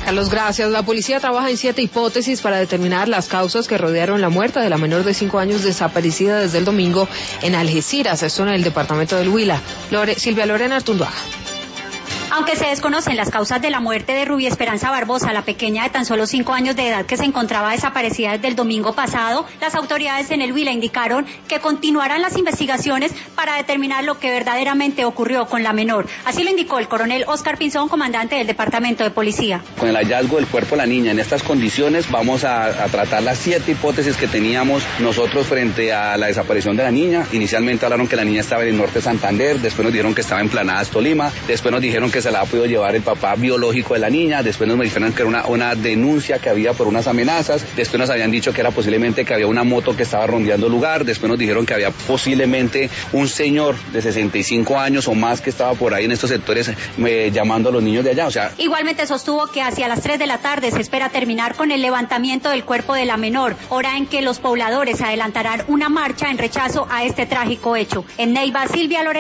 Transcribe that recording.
Carlos, gracias. La policía trabaja en 7 hipótesis para determinar las causas que rodearon la muerte de la menor de 5 años desaparecida desde el domingo en Algeciras, esto en el departamento del Huila. Silvia Lorena Artunduaga. Aunque se desconocen las causas de la muerte de Rubí Esperanza Barbosa, la pequeña de tan solo 5 años de edad que se encontraba desaparecida desde el domingo pasado, las autoridades en el Huila indicaron que continuarán las investigaciones para determinar lo que verdaderamente ocurrió con la menor. Así lo indicó el coronel Oscar Pinzón, comandante del Departamento de Policía. Con el hallazgo del cuerpo de la niña en estas condiciones vamos a tratar las 7 hipótesis que teníamos nosotros frente a la desaparición de la niña. Inicialmente hablaron que la niña estaba en el norte de Santander, después nos dijeron que estaba en Planadas, Tolima, después nos dijeron que se la ha podido llevar el papá biológico de la niña, después nos dijeron que era una denuncia que había por unas amenazas, después nos habían dicho que era posiblemente que había una moto que estaba rondeando el lugar, después nos dijeron que había posiblemente un señor de 65 años o más que estaba por ahí en estos sectores llamando a los niños de allá. Igualmente sostuvo que hacia las 3 de la tarde se espera terminar con el levantamiento del cuerpo de la menor, hora en que los pobladores adelantarán una marcha en rechazo a este trágico hecho. En Neiva, Silvia Lorena.